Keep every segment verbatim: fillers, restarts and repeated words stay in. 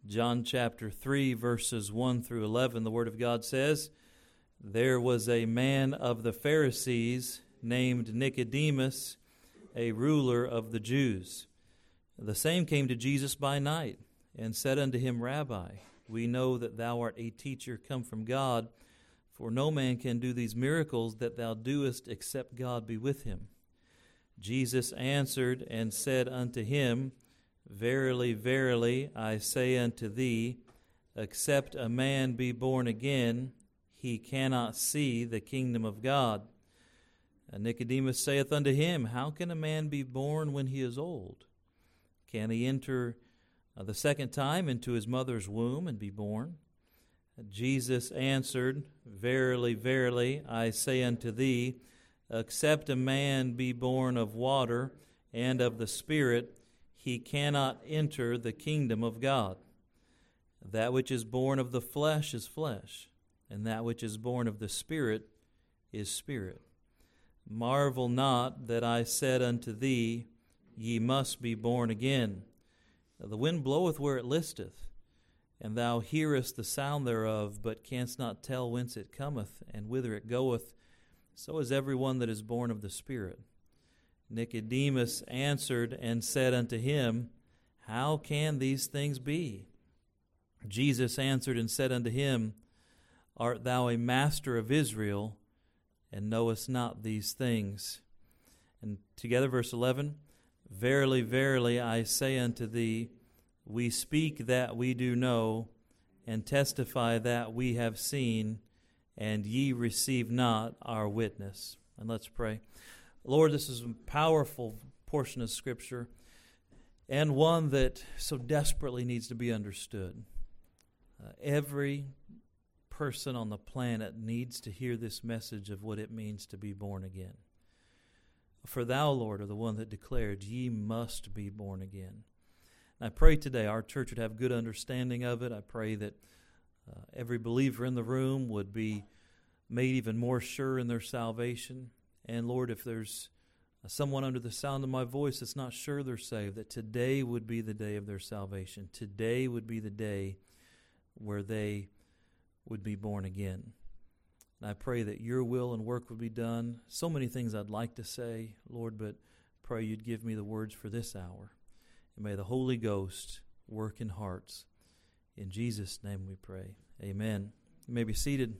John chapter three, verses one through eleven, the Word of God says, "There was a man of the Pharisees named Nicodemus, a ruler of the Jews. The same came to Jesus by night, and said unto him, Rabbi, we know that thou art a teacher come from God, for no man can do these miracles that thou doest except God be with him. Jesus answered and said unto him, Verily, verily, I say unto thee, except a man be born again, he cannot see the kingdom of God. And Nicodemus saith unto him, How can a man be born when he is old? Can he enter uh, the second time into his mother's womb and be born? And Jesus answered, Verily, verily, I say unto thee, except a man be born of water and of the Spirit, he cannot enter the kingdom of God. That which is born of the flesh is flesh, and that which is born of the Spirit is spirit. Marvel not that I said unto thee, Ye must be born again. The wind bloweth where it listeth, and thou hearest the sound thereof, but canst not tell whence it cometh, and whither it goeth. So is every one that is born of the Spirit. Nicodemus answered and said unto him, How can these things be? Jesus answered and said unto him, Art thou a master of Israel, and knowest not these things? And together, verse eleven, Verily, verily, I say unto thee, we speak that we do know, and testify that we have seen, and ye receive not our witness. And let's pray. Lord, this is a powerful portion of Scripture, and one that so desperately needs to be understood. Uh, every person on the planet needs to hear this message of what it means to be born again. For thou, Lord, are the one that declared, Ye must be born again. And I pray today our church would have good understanding of it. I pray that uh, every believer in the room would be made even more sure in their salvation. And Lord, if there's someone under the sound of my voice that's not sure they're saved, that today would be the day of their salvation. Today would be the day where they would be born again. And I pray that your will and work would be done. So many things I'd like to say, Lord, but pray you'd give me the words for this hour. And may the Holy Ghost work in hearts. In Jesus' name we pray. Amen. You may be seated.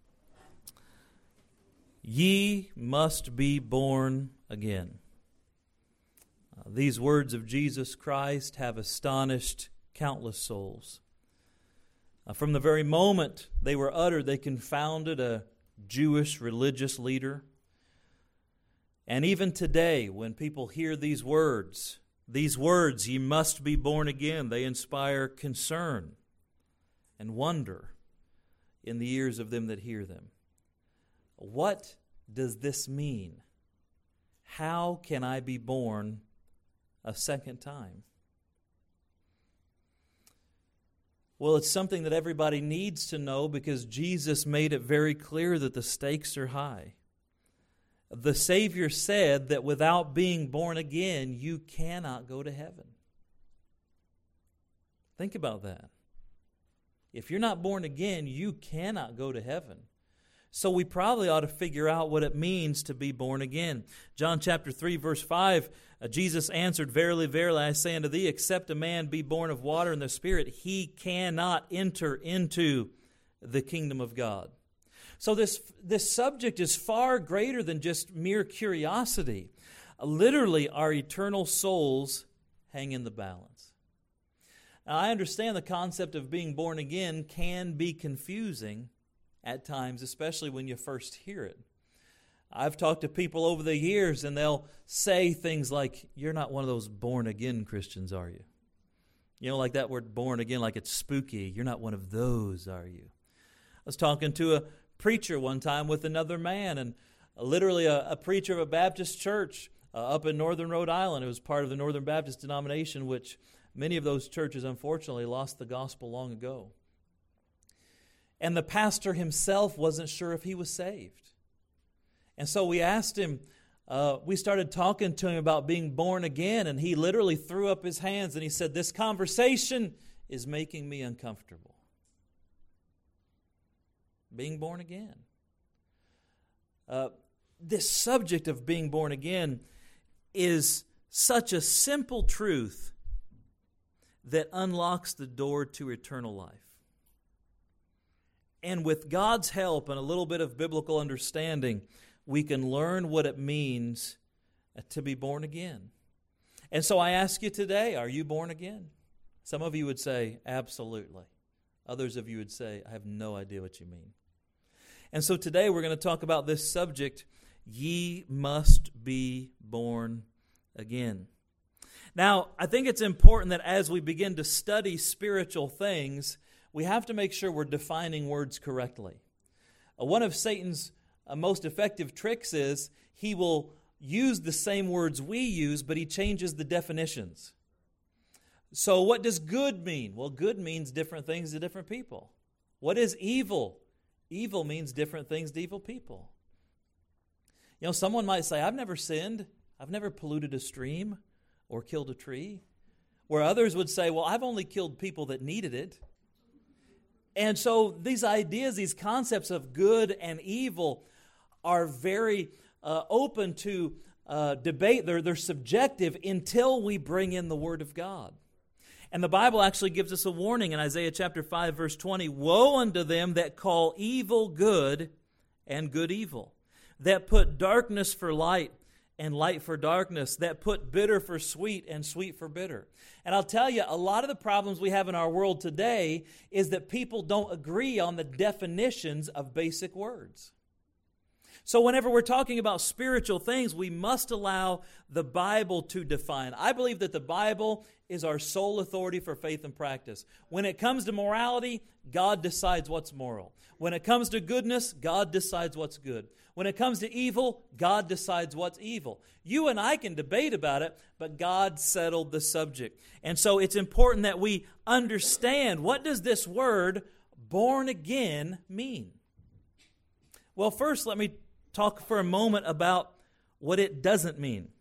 Ye must be born again. Uh, these words of Jesus Christ have astonished countless souls. Uh, from the very moment they were uttered, they confounded a Jewish religious leader. And even today, when people hear these words, these words, ye must be born again, they inspire concern and wonder in the ears of them that hear them. What does this mean? How can I be born a second time? Well, it's something that everybody needs to know because Jesus made it very clear that the stakes are high. The Savior said that without being born again, you cannot go to heaven. Think about that. If you're not born again, you cannot go to heaven. So we probably ought to figure out what it means to be born again. John chapter three, verse five, uh, Jesus answered, Verily, verily, I say unto thee, except a man be born of water and the Spirit, he cannot enter into the kingdom of God. So this, this subject is far greater than just mere curiosity. Uh, literally, our eternal souls hang in the balance. Now, I understand the concept of being born again can be confusing at times, especially when you first hear it. I've talked to people over the years, and they'll say things like, you're not one of those born-again Christians, are you? You know, like that word born again, like it's spooky. You're not one of those, are you? I was talking to a preacher one time with another man, and literally a, a preacher of a Baptist church uh, up in northern Rhode Island. It was part of the Northern Baptist denomination, which many of those churches, unfortunately, lost the gospel long ago. And the pastor himself wasn't sure if he was saved. And so we asked him, uh, we started talking to him about being born again, and he literally threw up his hands and he said, this conversation is making me uncomfortable? Being born again. Uh, this subject of being born again is such a simple truth that unlocks the door to eternal life. And with God's help and a little bit of biblical understanding, we can learn what it means to be born again. And so I ask you today, are you born again? Some of you would say, absolutely. Others of you would say, I have no idea what you mean. And so today we're going to talk about this subject, ye must be born again. Now, I think it's important that as we begin to study spiritual things, we have to make sure we're defining words correctly. Uh, one of Satan's uh, most effective tricks is he will use the same words we use, but he changes the definitions. So what does good mean? Well, good means different things to different people. What is evil? Evil means different things to evil people. You know, someone might say, I've never sinned. I've never polluted a stream or killed a tree. Where others would say, well, I've only killed people that needed it. And so these ideas, these concepts of good and evil are very uh, open to uh, debate. They're, they're subjective until we bring in the Word of God. And the Bible actually gives us a warning in Isaiah chapter five, verse twenty. Woe unto them that call evil good and good evil, that put darkness for light and light for darkness, that put bitter for sweet and sweet for bitter. And I'll tell you, a lot of the problems we have in our world today is that people don't agree on the definitions of basic words. So whenever we're talking about spiritual things, we must allow the Bible to define. I believe that the Bible is our sole authority for faith and practice. When it comes to morality, God decides what's moral. When it comes to goodness, God decides what's good. When it comes to evil, God decides what's evil. You and I can debate about it, but God settled the subject. And so it's important that we understand, what does this word born again mean? Well, first let me talk for a moment about what it doesn't mean.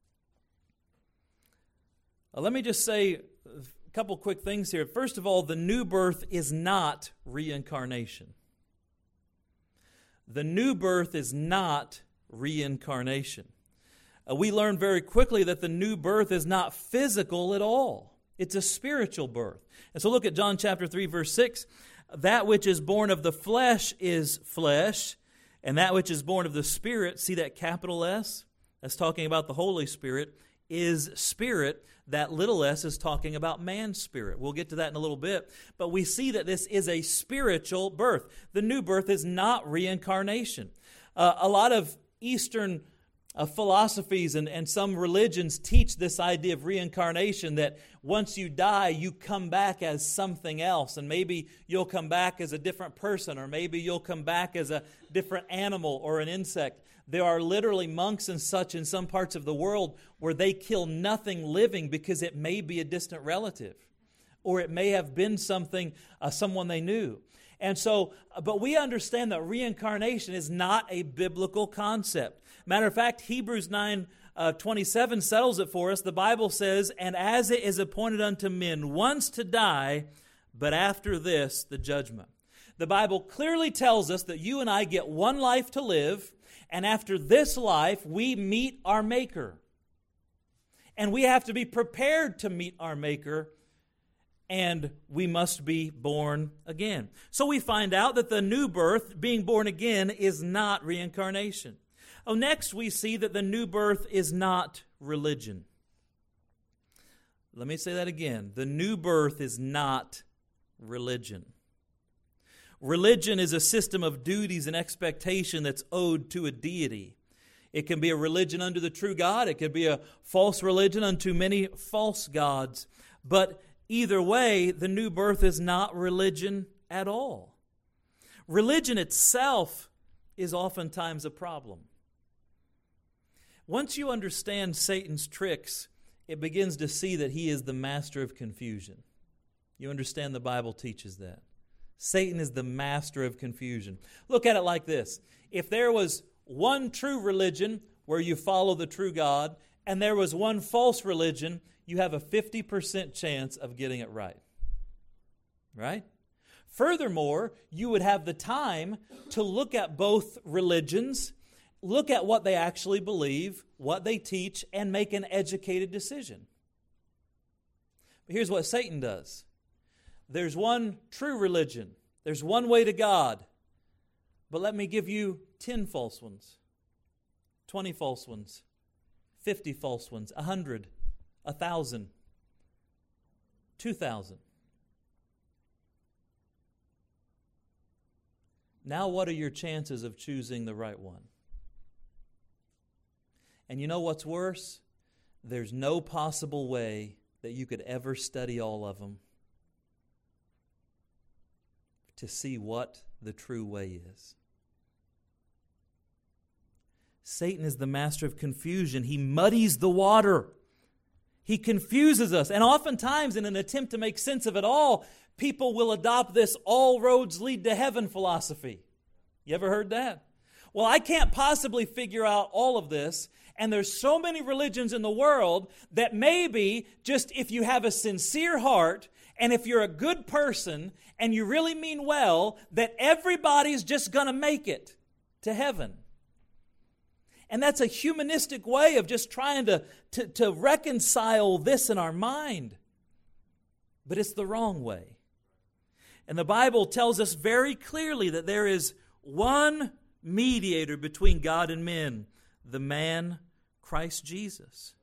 Uh, let me just say a couple quick things here. First of all, the new birth is not reincarnation. The new birth is not reincarnation. Uh, we learn very quickly that the new birth is not physical at all. It's a spiritual birth. And so look at John chapter three, verse six. That which is born of the flesh is flesh, and that which is born of the Spirit, see that capital S? That's talking about the Holy Spirit, is spirit. That little s is talking about man's spirit. We'll get to that in a little bit. But we see that this is a spiritual birth. The new birth is not reincarnation. Uh, a lot of Eastern uh, philosophies and, and some religions teach this idea of reincarnation, that once you die, you come back as something else. And maybe you'll come back as a different person, or maybe you'll come back as a different animal or an insect. There are literally monks and such in some parts of the world where they kill nothing living because it may be a distant relative, or it may have been something, uh, someone they knew. And so, but we understand that reincarnation is not a biblical concept. Matter of fact, Hebrews nine uh, twenty-seven settles it for us. The Bible says, and as it is appointed unto men once to die, but after this, the judgment. The Bible clearly tells us that you and I get one life to live, and after this life, we meet our Maker. And we have to be prepared to meet our Maker, and we must be born again. So we find out that the new birth, being born again, is not reincarnation. Oh, next we see that the new birth is not religion. Let me say that again. The new birth is not religion. Religion is a system of duties and expectation that's owed to a deity. It can be a religion unto the true God. It could be a false religion unto many false gods. But either way, the new birth is not religion at all. Religion itself is oftentimes a problem. Once you understand Satan's tricks, it begins to see that he is the master of confusion. You understand the Bible teaches that. Satan is the master of confusion. Look at it like this. If there was one true religion where you follow the true God, and there was one false religion, you have a fifty percent chance of getting it right. right? Furthermore, you would have the time to look at both religions, look at what they actually believe, what they teach, and make an educated decision. But here's what Satan does. There's one true religion. There's one way to God. But let me give you ten false ones, twenty false ones, fifty false ones, a hundred, a thousand, two thousand. Now what are your chances of choosing the right one? And you know what's worse? There's no possible way that you could ever study all of them to see what the true way is. Satan is the master of confusion. He muddies the water. He confuses us. And oftentimes, in an attempt to make sense of it all, people will adopt this all roads lead to heaven philosophy. You ever heard that? Well, I can't possibly figure out all of this, and there's so many religions in the world that maybe just if you have a sincere heart and if you're a good person and you really mean well, that everybody's just going to make it to heaven. And that's a humanistic way of just trying to, to, to reconcile this in our mind. But it's the wrong way. And the Bible tells us very clearly that there is one mediator between God and men, the man Christ Jesus.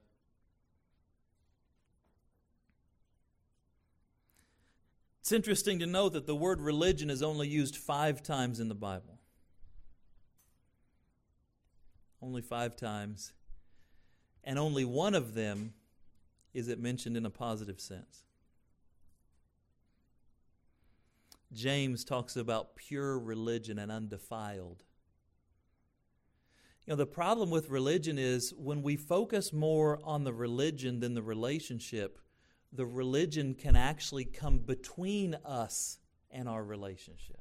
It's interesting to note that the word religion is only used five times in the Bible. Only five times. And only one of them is it mentioned in a positive sense. James talks about pure religion and undefiled. You know, the problem with religion is when we focus more on the religion than the relationship, the religion can actually come between us and our relationship.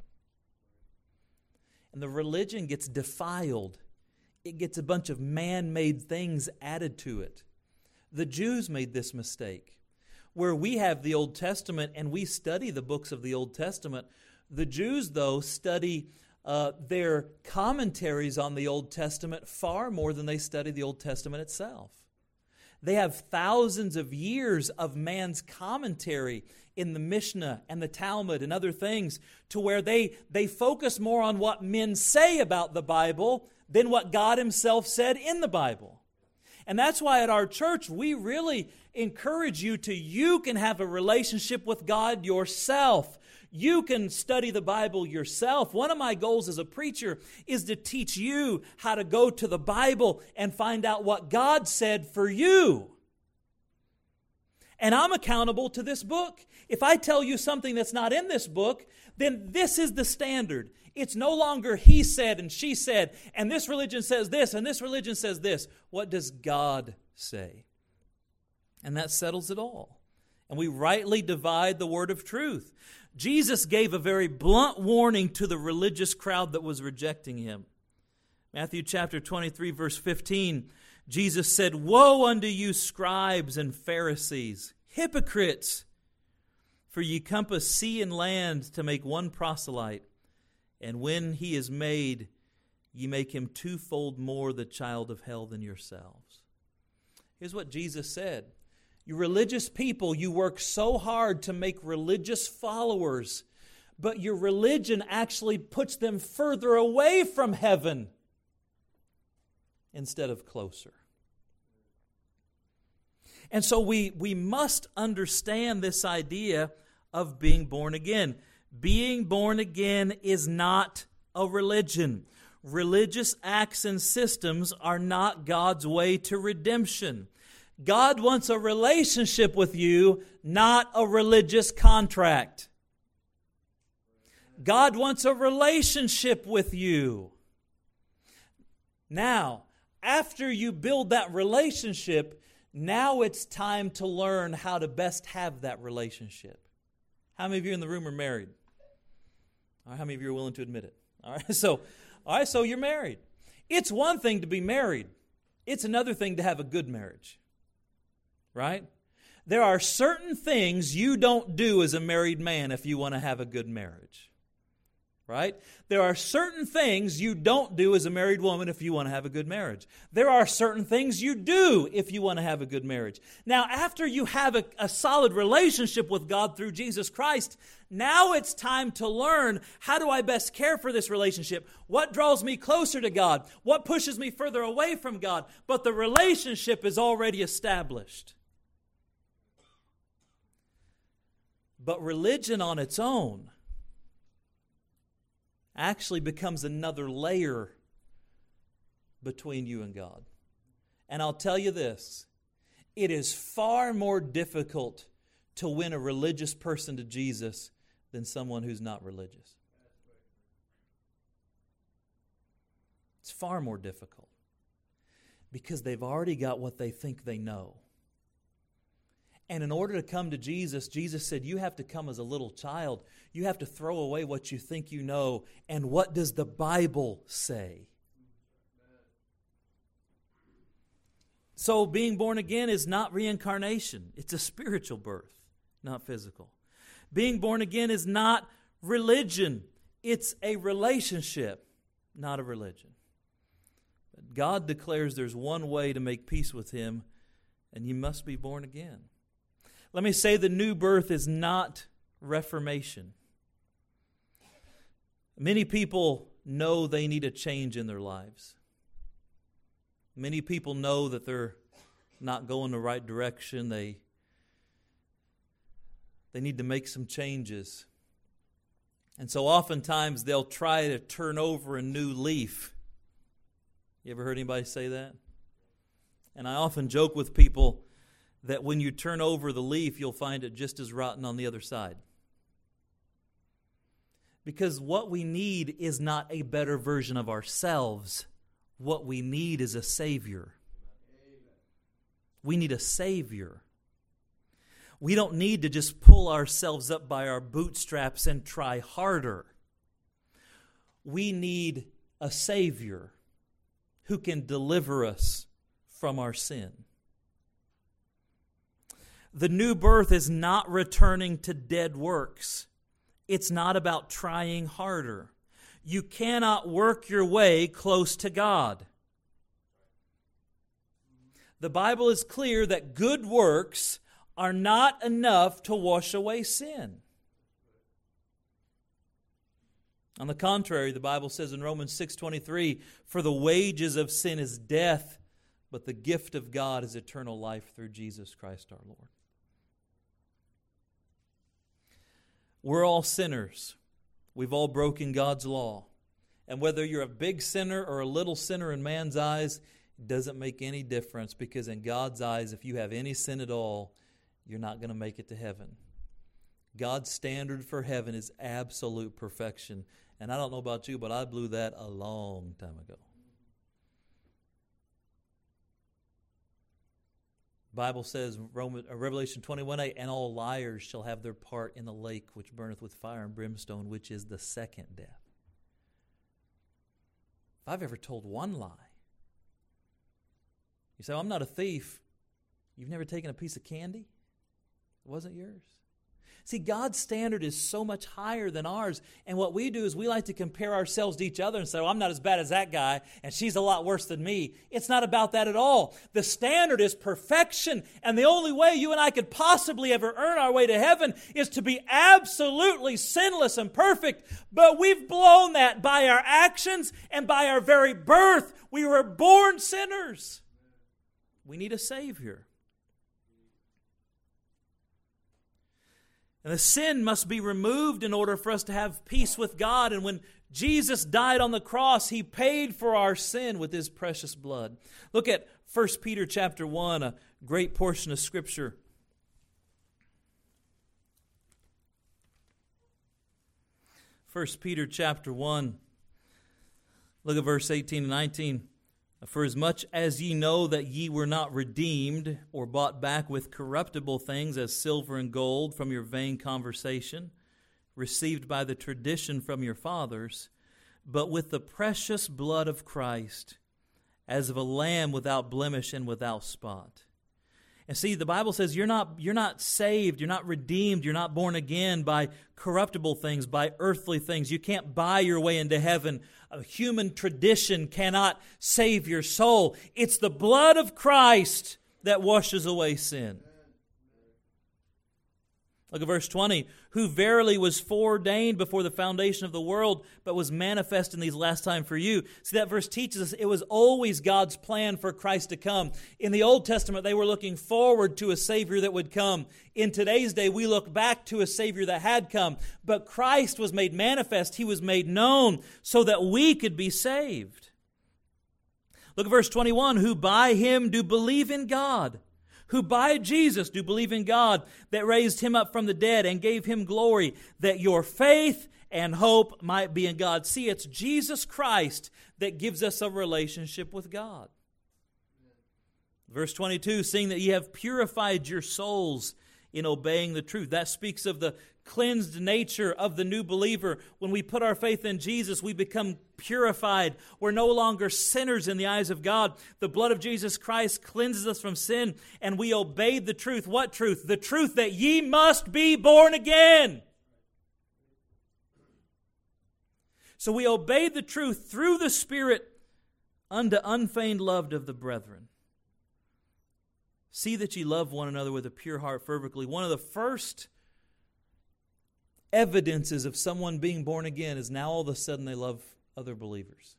And the religion gets defiled. It gets a bunch of man-made things added to it. The Jews made this mistake. Where we have the Old Testament and we study the books of the Old Testament, the Jews, though, study uh, their commentaries on the Old Testament far more than they study the Old Testament itself. They have thousands of years of man's commentary in the Mishnah and the Talmud and other things to where they, they focus more on what men say about the Bible than what God Himself said in the Bible. And that's why at our church we really encourage you to, you can have a relationship with God yourself. You can study the Bible yourself. One of my goals as a preacher is to teach you how to go to the Bible and find out what God said for you. And I'm accountable to this book. If I tell you something that's not in this book, then this is the standard. It's no longer he said and she said, and this religion says this, and this religion says this. What does God say? And that settles it all. And we rightly divide the word of truth. Jesus gave a very blunt warning to the religious crowd that was rejecting Him. Matthew chapter twenty-three, verse fifteen, Jesus said, "Woe unto you, scribes and Pharisees, hypocrites! For ye compass sea and land to make one proselyte, and when he is made, ye make him twofold more the child of hell than yourselves." Here's what Jesus said. You religious people, you work so hard to make religious followers, but your religion actually puts them further away from heaven instead of closer. And so we, we must understand this idea of being born again. Being born again is not a religion. Religious acts and systems are not God's way to redemption. God wants a relationship with you, not a religious contract. God wants a relationship with you. Now, after you build that relationship, now it's time to learn how to best have that relationship. How many of you in the room are married? All right, how many of you are willing to admit it? All right, so, all right, so you're married. It's one thing to be married. It's another thing to have a good marriage. Right? There are certain things you don't do as a married man if you want to have a good marriage. Right? There are certain things you don't do as a married woman if you want to have a good marriage. There are certain things you do if you want to have a good marriage. Now, after you have a, a solid relationship with God through Jesus Christ, now it's time to learn, how do I best care for this relationship? What draws me closer to God? What pushes me further away from God? But the relationship is already established. But religion on its own actually becomes another layer between you and God. And I'll tell you this, it is far more difficult to win a religious person to Jesus than someone who's not religious. It's far more difficult because they've already got what they think they know. And in order to come to Jesus, Jesus said, you have to come as a little child. You have to throw away what you think you know. And what does the Bible say? So being born again is not reincarnation. It's a spiritual birth, not physical. Being born again is not religion. It's a relationship, not a religion. God declares there's one way to make peace with Him, and you must be born again. Let me say the new birth is not reformation. Many people know they need a change in their lives. Many people know that they're not going the right direction. They, they need to make some changes. And so oftentimes they'll try to turn over a new leaf. You ever heard anybody say that? And I often joke with people that when you turn over the leaf, you'll find it just as rotten on the other side. Because what we need is not a better version of ourselves. What we need is a Savior. We need a Savior. We don't need to just pull ourselves up by our bootstraps and try harder. We need a Savior who can deliver us from our sin. The new birth is not returning to dead works. It's not about trying harder. You cannot work your way close to God. The Bible is clear that good works are not enough to wash away sin. On the contrary, the Bible says in Romans six twenty-three, "For the wages of sin is death, but the gift of God is eternal life through Jesus Christ our Lord." We're all sinners. We've all broken God's law. And whether you're a big sinner or a little sinner in man's eyes, it doesn't make any difference, because in God's eyes, if you have any sin at all, you're not going to make it to heaven. God's standard for heaven is absolute perfection. And I don't know about you, but I blew that a long time ago. The Bible says, Revelation twenty-one eight, "And all liars shall have their part in the lake which burneth with fire and brimstone, which is the second death." If I've ever told one lie, you say, "Oh, I'm not a thief." You've never taken a piece of candy? It wasn't yours. See, God's standard is so much higher than ours. And what we do is we like to compare ourselves to each other and say, "Oh, I'm not as bad as that guy, and she's a lot worse than me." It's not about that at all. The standard is perfection. And the only way you and I could possibly ever earn our way to heaven is to be absolutely sinless and perfect. But we've blown that by our actions and by our very birth. We were born sinners. We need a Savior. And the sin must be removed in order for us to have peace with God. And when Jesus died on the cross, He paid for our sin with His precious blood. Look at First Peter chapter one, a great portion of Scripture. First Peter chapter one, look at verse eighteen and nineteen. "For as much as ye know that ye were not redeemed or bought back with corruptible things as silver and gold from your vain conversation, received by the tradition from your fathers, but with the precious blood of Christ, as of a lamb without blemish and without spot. And see, the Bible says you're not, you're not saved, you're not redeemed, you're not born again by corruptible things, by earthly things. You can't buy your way into heaven. A human tradition cannot save your soul. It's the blood of Christ that washes away sin. Look at verse twenty. Who verily was foreordained before the foundation of the world, but was manifest in these last time for you. See, that verse teaches us it was always God's plan for Christ to come. In the Old Testament, they were looking forward to a Savior that would come. In today's day, we look back to a Savior that had come. But Christ was made manifest. He was made known so that we could be saved. Look at verse twenty-one. Who by Him do believe in God, who by Jesus do believe in God, that raised Him up from the dead and gave Him glory, that your faith and hope might be in God. See, it's Jesus Christ that gives us a relationship with God. Verse twenty-two, seeing that ye have purified your souls in obeying the truth. That speaks of the cleansed nature of the new believer. When we put our faith in Jesus, we become purified. We're no longer sinners in the eyes of God. The blood of Jesus Christ cleanses us from sin, and we obeyed the truth. What truth? The truth that ye must be born again. So we obeyed the truth through the Spirit unto unfeigned love of the brethren. See that ye love one another with a pure heart fervently. One of the first evidences of someone being born again is now all of a sudden they love other believers.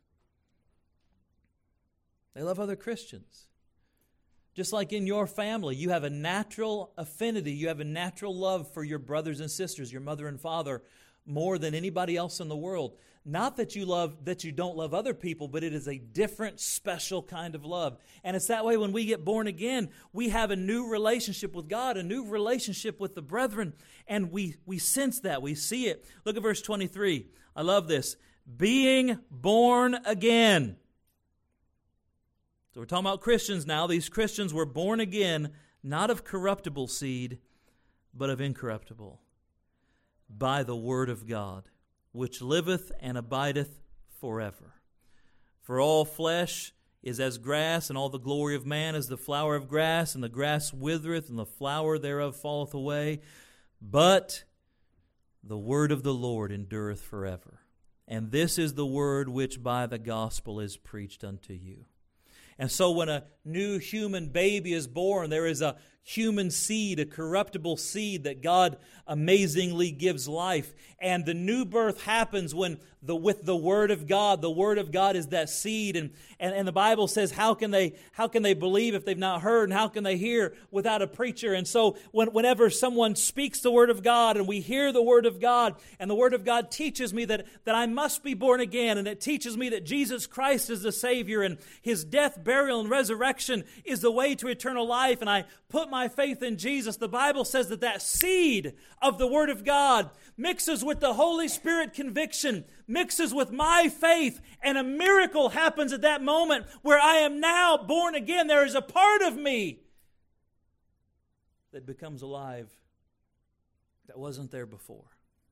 They love other Christians. Just like in your family, you have a natural affinity, you have a natural love for your brothers and sisters, your mother and father, more than anybody else in the world. Not that you love that you don't love other people, but it is a different, special kind of love. And it's that way when we get born again, we have a new relationship with God, a new relationship with the brethren, and we, we sense that, we see it. Look at verse twenty-three. I love this. Being born again. So we're talking about Christians now. These Christians were born again, not of corruptible seed, but of incorruptible, by the word of God, which liveth and abideth forever. For all flesh is as grass, and all the glory of man as the flower of grass, and the grass withereth, and the flower thereof falleth away. But the word of the Lord endureth forever. And this is the word which by the gospel is preached unto you. And so when a new human baby is born, there is a human seed, a corruptible seed that God amazingly gives life. And the new birth happens when the with the Word of God. The Word of God is that seed. And, and, and the Bible says, how can they how can they believe if they've not heard? And how can they hear without a preacher? And so when, whenever someone speaks the Word of God and we hear the Word of God, and the Word of God teaches me that, that I must be born again, and it teaches me that Jesus Christ is the Savior, and His death, burial, and resurrection is the way to eternal life, and I put my faith in Jesus, the Bible says that that seed of the Word of God mixes with the Holy Spirit conviction, mixes with my faith, and a miracle happens at that moment where I am now born again. There is a part of me that becomes alive that wasn't there before.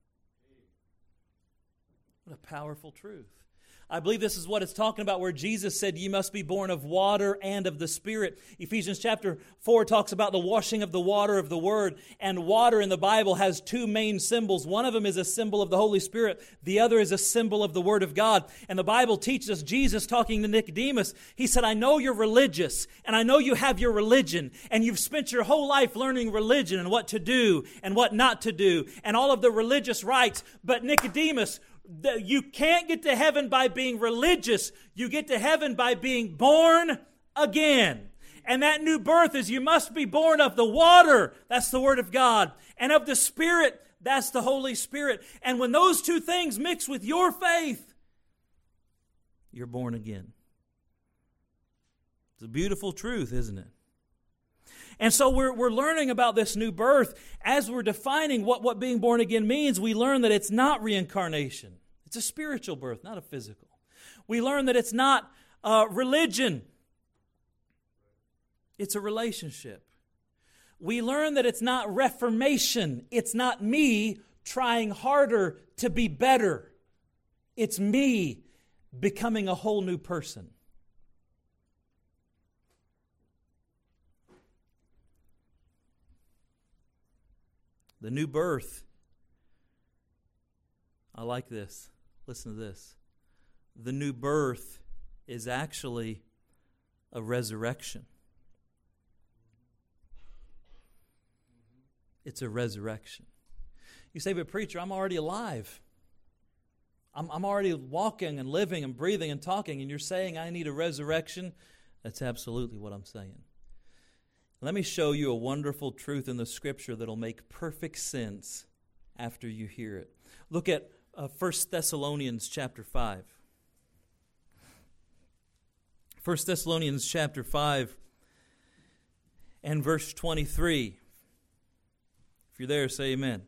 What a powerful truth. I believe this is what it's talking about where Jesus said, "Ye must be born of water and of the Spirit." Ephesians chapter four talks about the washing of the water of the Word. And water in the Bible has two main symbols. One of them is a symbol of the Holy Spirit. The other is a symbol of the Word of God. And the Bible teaches us, Jesus talking to Nicodemus, He said, "I know you're religious, and I know you have your religion, and you've spent your whole life learning religion and what to do and what not to do, and all of the religious rites. But Nicodemus, you can't get to heaven by being religious. You get to heaven by being born again. And that new birth is you must be born of the water." That's the Word of God. "And of the Spirit." That's the Holy Spirit. And when those two things mix with your faith, you're born again. It's a beautiful truth, isn't it? And so we're we're learning about this new birth. As we're defining what, what being born again means, we learn that it's not reincarnation. It's a spiritual birth, not a physical. We learn that it's not uh, religion. It's a relationship. We learn that it's not reformation. It's not me trying harder to be better. It's me becoming a whole new person. The new birth. I like this. Listen to this. The new birth is actually a resurrection. It's a resurrection. You say, but preacher, I'm already alive. I'm, I'm already walking and living and breathing and talking, and you're saying I need a resurrection? That's absolutely what I'm saying. Let me show you a wonderful truth in the Scripture that'll make perfect sense after you hear it. Look at uh, First Thessalonians chapter five. First Thessalonians chapter five and verse twenty-three. If you're there, say amen.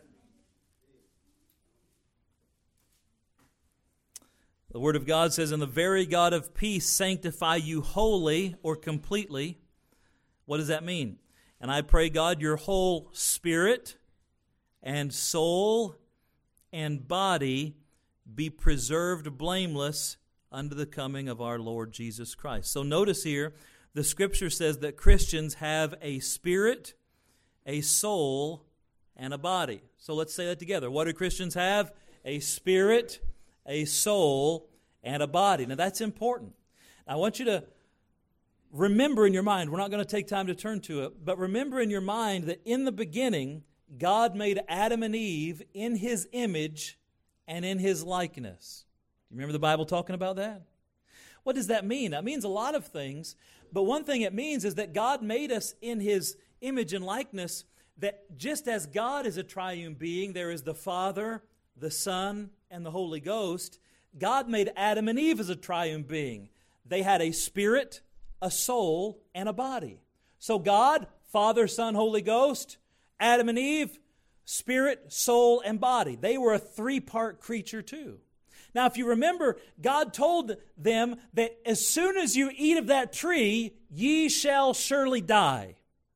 The Word of God says, "And the very God of peace sanctify you wholly," or completely. What does that mean? "And I pray, God, your whole spirit and soul and body be preserved blameless unto the coming of our Lord Jesus Christ." So notice here, the Scripture says that Christians have a spirit, a soul, and a body. So let's say that together. What do Christians have? A spirit, a soul, and a body. Now that's important. I want you to remember in your mind, we're not going to take time to turn to it, but remember in your mind that in the beginning, God made Adam and Eve in His image and in His likeness. Do you remember the Bible talking about that? What does that mean? That means a lot of things, but one thing it means is that God made us in His image and likeness, that just as God is a triune being, there is the Father, the Son, and the Holy Ghost. God made Adam and Eve as a triune being. They had a spirit, a soul, and a body. So God, Father, Son, Holy Ghost, Adam and Eve, spirit, soul, and body. They were a three-part creature too. Now, if you remember, God told them that as soon as you eat of that tree, ye shall surely die.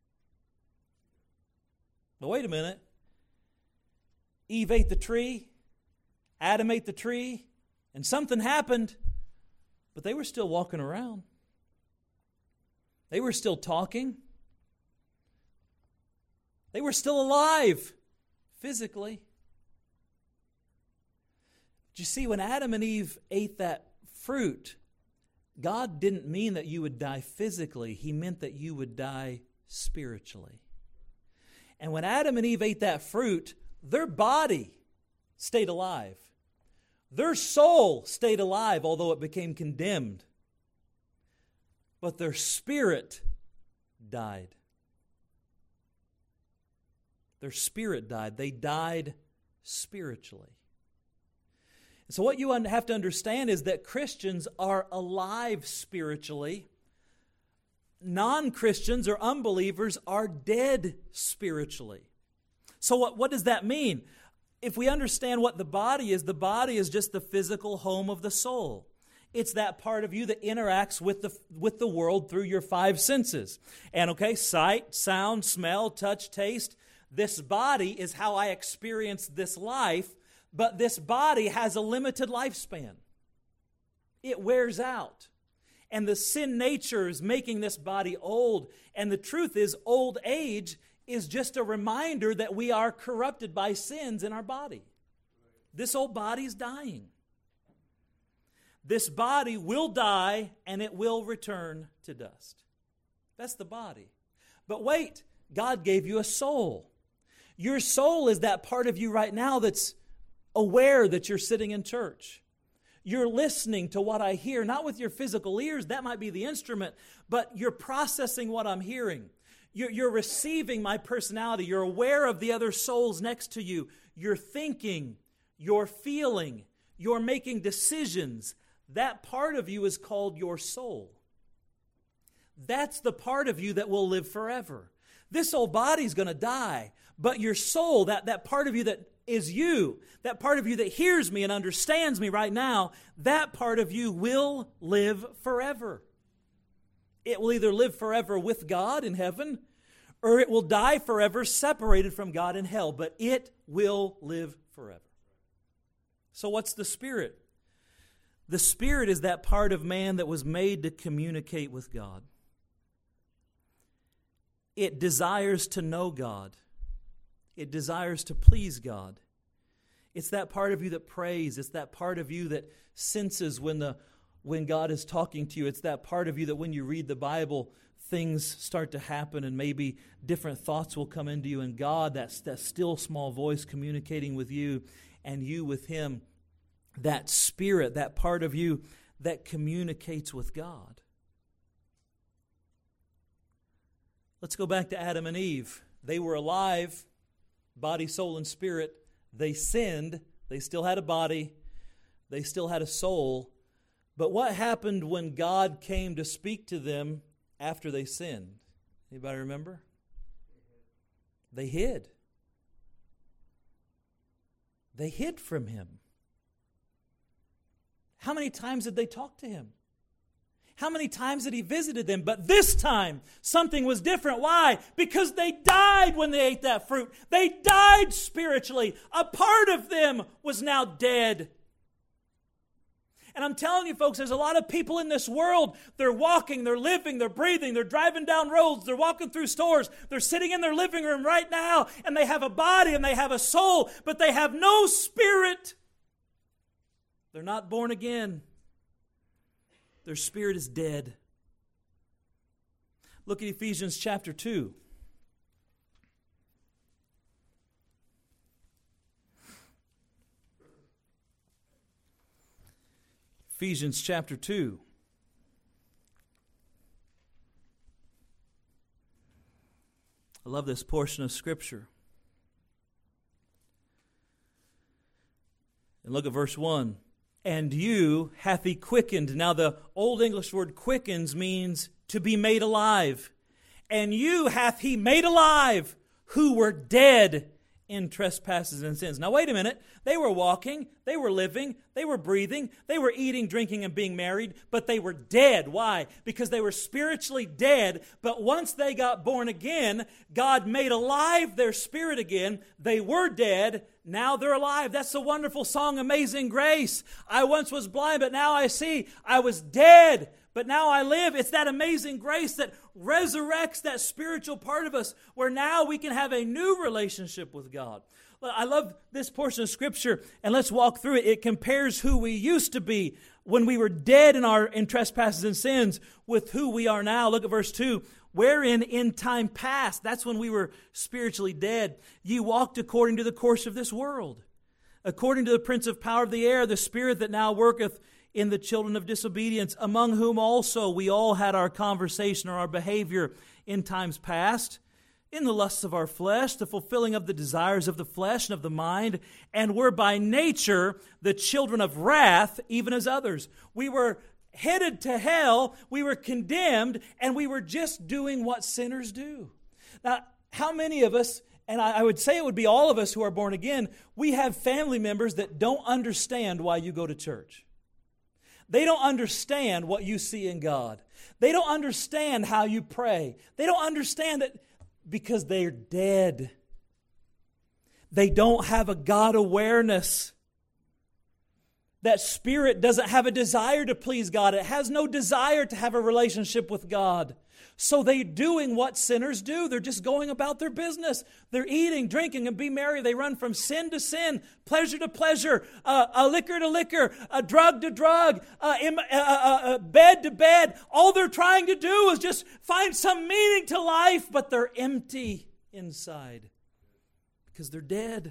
But wait a minute. Eve ate the tree, Adam ate the tree, and something happened, but they were still walking around. They were still talking. They were still alive physically. But you see, when Adam and Eve ate that fruit, God didn't mean that you would die physically. He meant that you would die spiritually. And when Adam and Eve ate that fruit, their body stayed alive. Their soul stayed alive, although it became condemned. But their spirit died. Their spirit died. They died spiritually. So what you have to understand is that Christians are alive spiritually. Non-Christians or unbelievers are dead spiritually. So what, what does that mean? If we understand what the body is, the body is just the physical home of the soul. It's that part of you that interacts with the with the world through your five senses. And okay, sight, sound, smell, touch, taste. This body is how I experience this life, but this body has a limited lifespan. It wears out. And the sin nature is making this body old. And the truth is, old age is just a reminder that we are corrupted by sins in our body. This old body is dying. This body will die and it will return to dust. That's the body. But wait, God gave you a soul. Your soul is that part of you right now that's aware that you're sitting in church. You're listening to what I hear, not with your physical ears, that might be the instrument, but you're processing what I'm hearing. You're, you're receiving my personality. You're aware of the other souls next to you. You're thinking, you're feeling, you're making decisions. That part of you is called your soul. That's the part of you that will live forever. This old body's going to die, but your soul, that, that part of you that is you, that part of you that hears me and understands me right now, that part of you will live forever. It will either live forever with God in heaven, or it will die forever separated from God in hell, but it will live forever. So what's the spirit? The spirit is that part of man that was made to communicate with God. It desires to know God. It desires to please God. It's that part of you that prays. It's that part of you that senses when the when God is talking to you. It's that part of you that when you read the Bible, things start to happen and maybe different thoughts will come into you. And God, that's that still small voice communicating with you and you with Him. That spirit, that part of you that communicates with God. Let's go back to Adam and Eve. They were alive, body, soul, and spirit. They sinned. They still had a body. They still had a soul. But what happened when God came to speak to them after they sinned? Anybody remember? They hid. They hid from Him. How many times did they talk to Him? How many times did He visited them? But this time, something was different. Why? Because they died when they ate that fruit. They died spiritually. A part of them was now dead. And I'm telling you, folks, there's a lot of people in this world. They're walking, they're living, they're breathing, they're driving down roads, they're walking through stores, they're sitting in their living room right now, and they have a body and they have a soul, but they have no spirit. They're not born again. Their spirit is dead. Look at Ephesians chapter two. Ephesians chapter two. I love this portion of Scripture. And look at verse one. And you hath He quickened. Now the Old English word quickens means to be made alive. And you hath He made alive who were dead in trespasses and sins. Now wait a minute. They were walking, they were living, they were breathing, they were eating, drinking, and being married, but they were dead. Why? Because they were spiritually dead, but once they got born again, God made alive their spirit again. They were dead, now they're alive. That's the wonderful song, Amazing Grace. I once was blind, but now I see. I was dead, but now I live. It's that amazing grace that resurrects that spiritual part of us where now we can have a new relationship with God. I love this portion of Scripture, and let's walk through it. It compares who we used to be when we were dead in our in trespasses and sins with who we are now. Look at verse two. Wherein in time past, that's when we were spiritually dead, ye walked according to the course of this world, according to the prince of power of the air, the spirit that now worketh in the children of disobedience, among whom also we all had our conversation or our behavior in times past, in the lusts of our flesh, the fulfilling of the desires of the flesh and of the mind, and were by nature the children of wrath, even as others. We were headed to hell, we were condemned, and we were just doing what sinners do. Now, how many of us, and I, I would say it would be all of us who are born again, we have family members that don't understand why you go to church. They don't understand what you see in God. They don't understand how you pray. They don't understand that because they're dead. They don't have a God awareness. That spirit doesn't have a desire to please God. It has no desire to have a relationship with God. So they're doing what sinners do. They're just going about their business. They're eating, drinking, and being merry. They run from sin to sin, pleasure to pleasure, uh, uh, liquor to liquor, uh, drug to drug, uh, im- uh, uh, uh, bed to bed. All they're trying to do is just find some meaning to life, but they're empty inside because they're dead.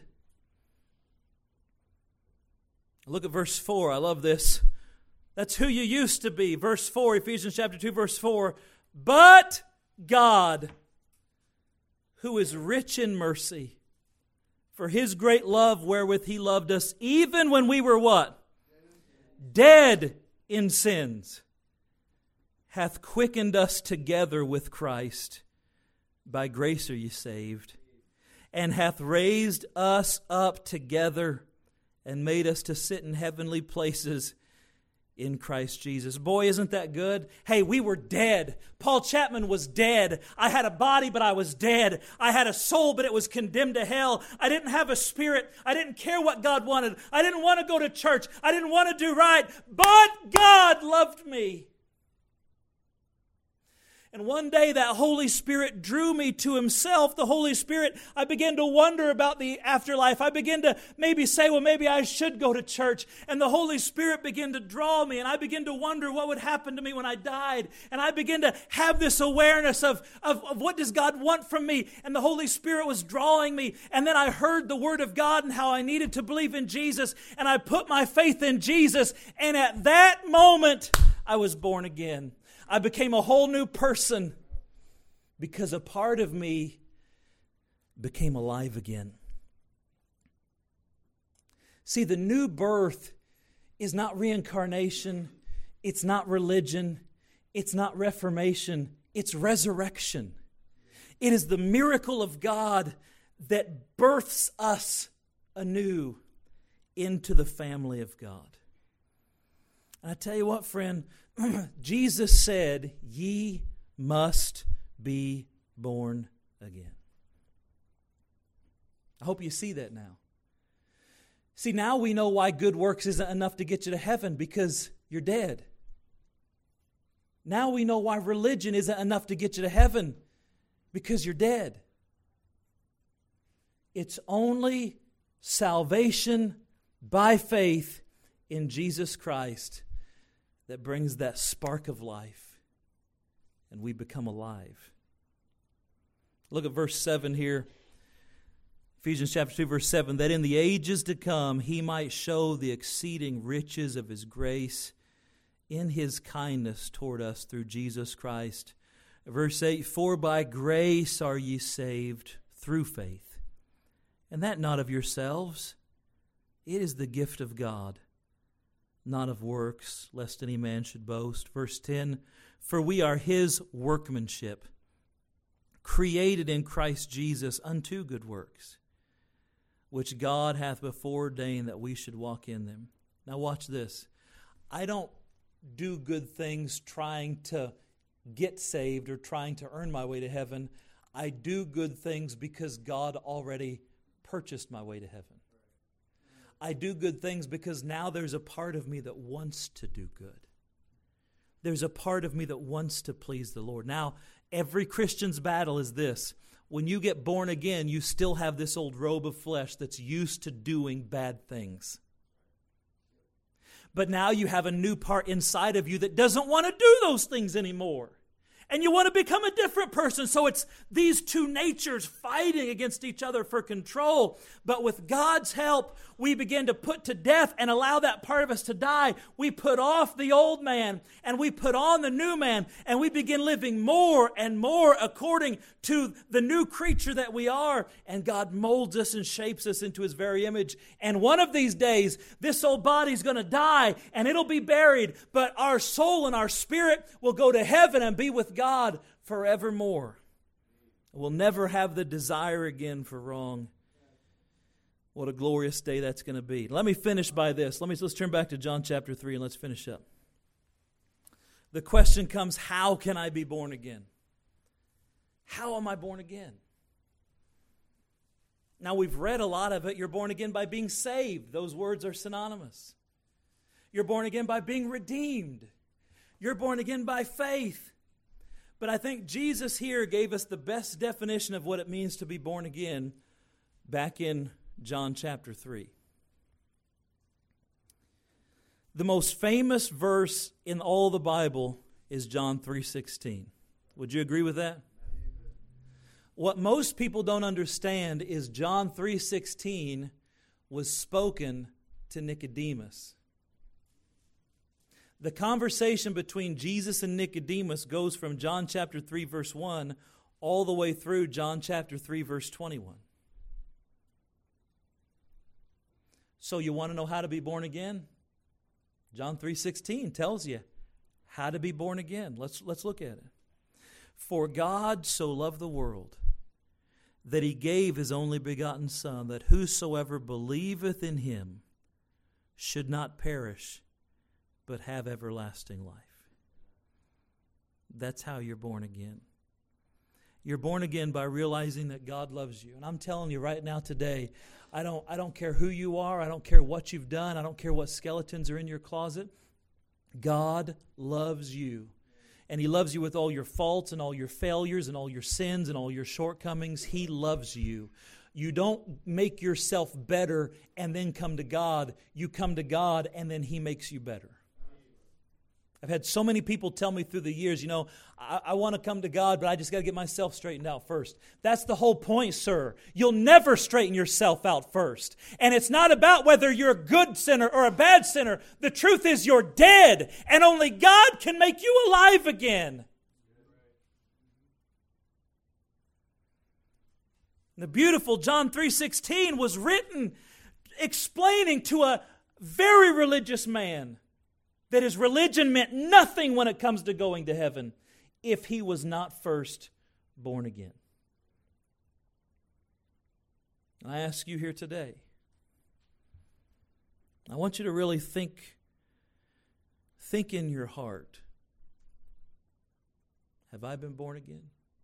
Look at verse four. I love this. That's who you used to be. Verse four, Ephesians chapter two, verse four. But God, who is rich in mercy, for His great love wherewith He loved us, even when we were what? Dead in sins, hath quickened us together with Christ. By grace are ye saved. And hath raised us up together and made us to sit in heavenly places in Christ Jesus. Boy, isn't that good? Hey, we were dead. Paul Chapman was dead. I had a body, but I was dead. I had a soul, but it was condemned to hell. I didn't have a spirit. I didn't care what God wanted. I didn't want to go to church. I didn't want to do right. But God loved me. And one day that Holy Spirit drew me to Himself. The Holy Spirit, I began to wonder about the afterlife. I began to maybe say, well, maybe I should go to church. And the Holy Spirit began to draw me. And I began to wonder what would happen to me when I died. And I began to have this awareness of, of, of what does God want from me. And the Holy Spirit was drawing me. And then I heard the Word of God and how I needed to believe in Jesus. And I put my faith in Jesus. And at that moment, I was born again. I became a whole new person because a part of me became alive again. See, the new birth is not reincarnation. It's not religion. It's not reformation. It's resurrection. It is the miracle of God that births us anew into the family of God. And I tell you what, friend, Jesus said, ye must be born again. I hope you see that now. See, now we know why good works isn't enough to get you to heaven, because you're dead. Now we know why religion isn't enough to get you to heaven, because you're dead. It's only salvation by faith in Jesus Christ that brings that spark of life, and we become alive. Look at verse seven here. Ephesians chapter two, verse seven, that in the ages to come He might show the exceeding riches of His grace in His kindness toward us through Jesus Christ. Verse eight, for by grace are ye saved through faith, and that not of yourselves. It is the gift of God, not of works, lest any man should boast. Verse ten, for we are His workmanship, created in Christ Jesus unto good works, which God hath before ordained that we should walk in them. Now watch this. I don't do good things trying to get saved or trying to earn my way to heaven. I do good things because God already purchased my way to heaven. I do good things because now there's a part of me that wants to do good. There's a part of me that wants to please the Lord. Now, every Christian's battle is this. When you get born again, you still have this old robe of flesh that's used to doing bad things. But now you have a new part inside of you that doesn't want to do those things anymore. And you want to become a different person. So it's these two natures fighting against each other for control. But with God's help, we begin to put to death and allow that part of us to die. We put off the old man and we put on the new man. And we begin living more and more according to the new creature that we are. And God molds us and shapes us into His very image. And one of these days, this old body's going to die and it'll be buried. But our soul and our spirit will go to heaven and be with God forevermore. We'll never have the desire again for wrong. What a glorious day that's going to be. Let me finish by this. Let me let's turn back to John chapter three and let's finish up. The question comes, how can I be born again? How am I born again? Now we've read a lot of it. You're born again by being saved. Those words are synonymous. You're born again by being redeemed. You're born again by faith. But I think Jesus here gave us the best definition of what it means to be born again back in John chapter three. The most famous verse in all the Bible is John three sixteen. Would you agree with that? What most people don't understand is John three sixteen was spoken to Nicodemus. The conversation between Jesus and Nicodemus goes from John chapter three verse one all the way through John chapter three verse twenty-one. So you want to know how to be born again? John three sixteen tells you how to be born again. Let's, let's look at it. For God so loved the world that He gave His only begotten Son, that whosoever believeth in Him should not perish, but have everlasting life. That's how you're born again. You're born again by realizing that God loves you. And I'm telling you right now today, I don't, I don't care who you are. I don't care what you've done. I don't care what skeletons are in your closet. God loves you. and He loves you with all your faults and all your failures and all your sins and all your shortcomings. He loves you. You don't make yourself better and then come to God. You come to God and then He makes you better. I've had so many people tell me through the years, you know, I, I want to come to God, but I just got to get myself straightened out first. That's the whole point, sir. You'll never straighten yourself out first. And it's not about whether you're a good sinner or a bad sinner. The truth is you're dead, and only God can make you alive again. The beautiful John three sixteen was written explaining to a very religious man that his religion meant nothing when it comes to going to heaven if he was not first born again. And I ask you here today, I want you to really think, think in your heart, have I been born again?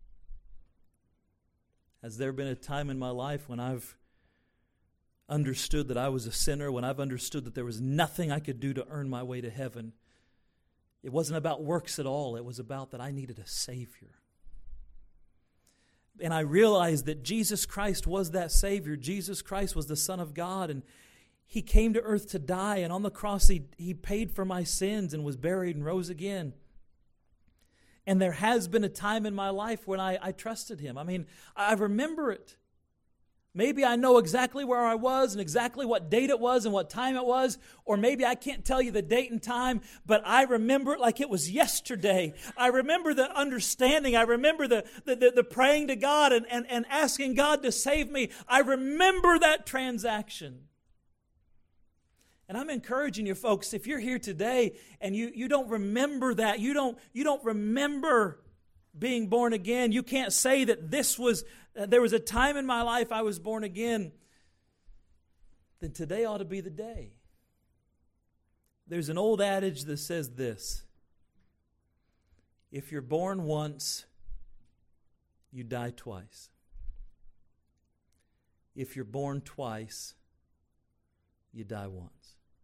Has there been a time in my life when I've understood that I was a sinner, when I've understood that there was nothing I could do to earn my way to heaven? It wasn't about works at all. It was about that I needed a Savior. And I realized that Jesus Christ was that Savior. Jesus Christ was the Son of God, and He came to earth to die, and on the cross He, he paid for my sins and was buried and rose again. And there has been a time in my life when I, I trusted Him. I mean, I remember it. Maybe I know exactly where I was and exactly what date it was and what time it was, or maybe I can't tell you the date and time, but I remember it like it was yesterday. I remember the understanding. I remember the, the, the, the praying to God and, and, and asking God to save me. I remember that transaction. And I'm encouraging you folks, if you're here today and you, you don't remember that, you don't, you don't remember being born again, you can't say that this was, uh, there was a time in my life I was born again, then today ought to be the day. There's an old adage that says this: if you're born once, you die twice. If you're born twice, you die once.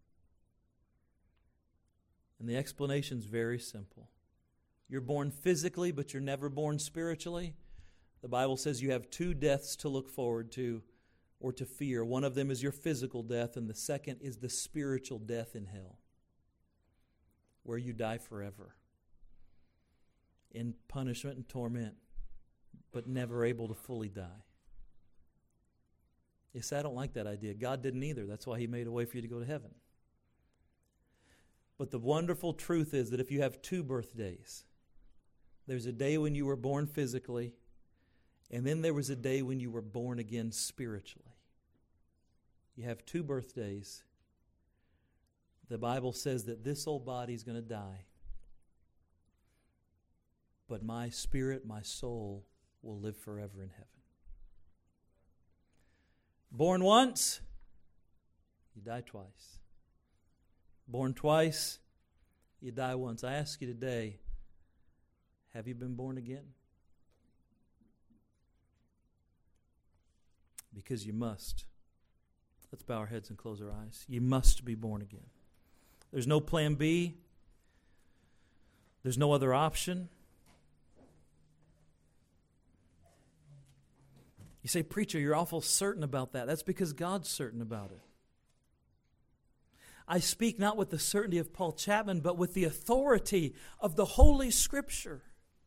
And the explanation is very simple. You're born physically, but you're never born spiritually. The Bible says you have two deaths to look forward to or to fear. One of them is your physical death, and the second is the spiritual death in hell, where you die forever in punishment and torment, but never able to fully die. You say, I don't like that idea. God didn't either. That's why He made a way for you to go to heaven. But the wonderful truth is that if you have two birthdays, there's a day when you were born physically, and then there was a day when you were born again spiritually. You have two birthdays. The Bible says that this old body is going to die, but my spirit, my soul, will live forever in heaven. Born once, you die twice. Born twice, you die once. I ask you today, have you been born again? Because you must. Let's bow our heads and close our eyes. You must be born again. There's no plan B. There's no other option. You say, preacher, you're awful certain about that. That's because God's certain about it. I speak not with the certainty of Paul Chapman, but with the authority of the Holy Scripture.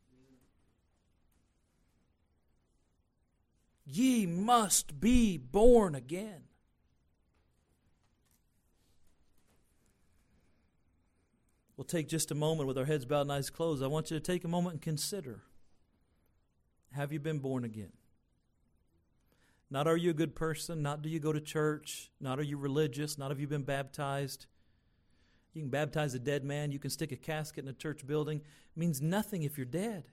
Ye must be born again. We'll take just a moment with our heads bowed and eyes closed. I want you to take a moment and consider, have you been born again? Not are you a good person, not do you go to church, not are you religious, not have you been baptized. You can baptize a dead man, you can stick a casket in a church building. It means nothing if you're dead.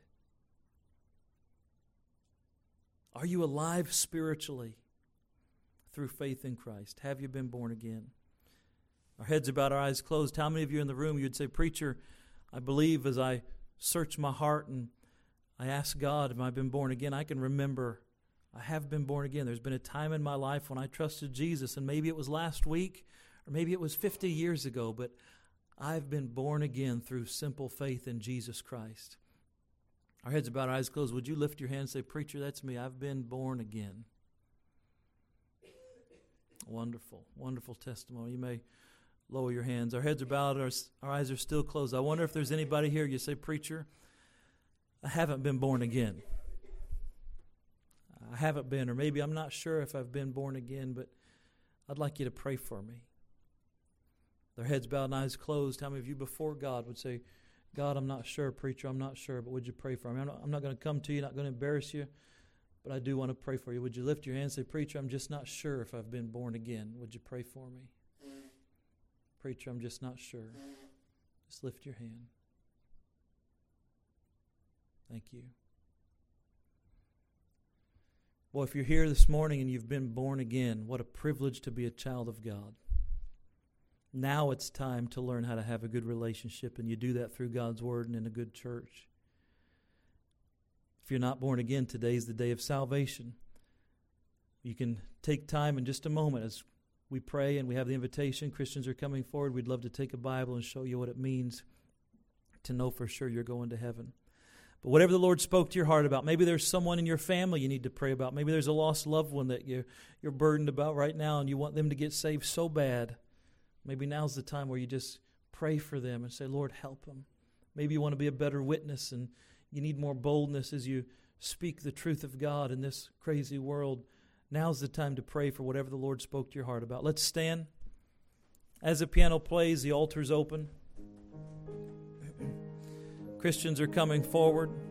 Are you alive spiritually through faith in Christ? Have you been born again? Our heads are bowed, our eyes closed. How many of you in the room, you'd say, preacher, I believe as I search my heart and I ask God, have I been born again? I can remember I have been born again. There's been a time in my life when I trusted Jesus, and maybe it was last week or maybe it was fifty years ago, but I've been born again through simple faith in Jesus Christ. Our heads are bowed, our eyes closed. Would you lift your hand and say, Preacher, that's me. I've been born again. Wonderful, wonderful testimony. You may lower your hands. Our heads are bowed, our, our eyes are still closed. I wonder if there's anybody here, you say, Preacher, I haven't been born again. I haven't been, or maybe I'm not sure if I've been born again, but I'd like you to pray for me. Their heads bowed and eyes closed. How many of you before God would say, God, I'm not sure, Preacher, I'm not sure, but would you pray for me? I'm not, I'm not going to come to you, not going to embarrass you, but I do want to pray for you. Would you lift your hand and say, Preacher, I'm just not sure if I've been born again. Would you pray for me? Preacher, I'm just not sure. Just lift your hand. Thank you. Boy, if you're here this morning and you've been born again, what a privilege to be a child of God. Now it's time to learn how to have a good relationship, and you do that through God's Word and in a good church. If you're not born again, today is the day of salvation. You can take time in just a moment as we pray and we have the invitation. Christians are coming forward. We'd love to take a Bible and show you what it means to know for sure you're going to heaven. But whatever the Lord spoke to your heart about, maybe there's someone in your family you need to pray about. Maybe there's a lost loved one that you're, you're burdened about right now and you want them to get saved so bad. Maybe now's the time where you just pray for them and say, Lord, help them. Maybe you want to be a better witness and you need more boldness as you speak the truth of God in this crazy world. Now's the time to pray for whatever the Lord spoke to your heart about. Let's stand. As the piano plays, the altar's open. Christians are coming forward.